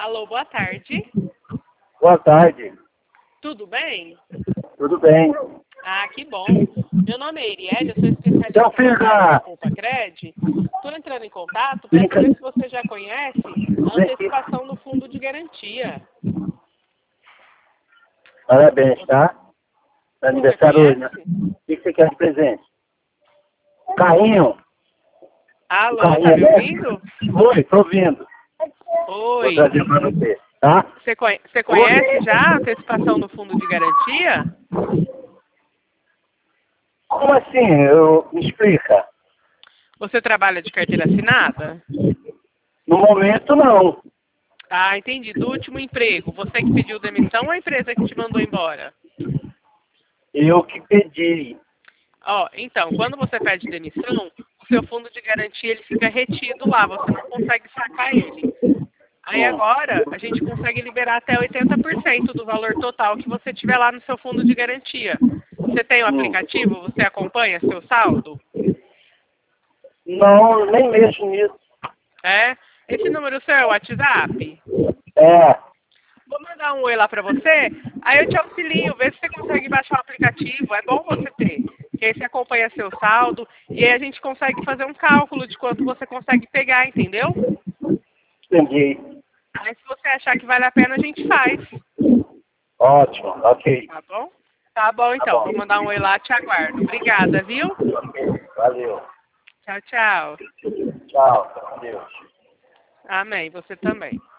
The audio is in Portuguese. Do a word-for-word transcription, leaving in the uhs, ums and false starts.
Alô, boa tarde. Boa tarde. Tudo bem? Tudo bem. Ah, que bom. Meu nome é Iriele, eu sou especialista Então, filho da... da Compacred. Estou entrando em contato para saber se você já conhece a antecipação do fundo de garantia. Parabéns, tá? É aniversário hoje, né? conhece? O que você quer de presente? Carrinho. Alô, Carrinho, tá me né? ouvindo? Oi, tô ouvindo. Vou Oi. trazer pra você, tá? Você conhe- você conhece já a antecipação do fundo de garantia? Como assim? Eu... Me explica. Você trabalha de carteira assinada? No momento, não. Ah, entendi. Do último emprego, você que pediu demissão ou a empresa que te mandou embora? Eu que pedi. Ó, então, quando você pede demissão, o seu fundo de garantia ele fica retido lá, você não consegue sacar ele. Aí Hum. agora a gente consegue liberar até oitenta por cento do valor total que você tiver lá no seu fundo de garantia. Você tem o Hum. aplicativo? Você acompanha seu saldo? Não, nem mexo nisso. É? Esse número seu é o WhatsApp? É. Vou mandar um oi lá pra você, aí eu te auxilio, vê se você consegue baixar o aplicativo. É bom você ter, que aí você acompanha seu saldo e aí a gente consegue fazer um cálculo de quanto você consegue pegar, entendeu? Entendi. Aí se você achar que vale a pena, a gente faz. Ótimo, ok. Tá bom? Tá bom Tá então, bom. vou mandar um oi lá, te aguardo. Obrigada, viu? Ok, valeu. Tchau, tchau. Tchau, com Deus. Amém, você também.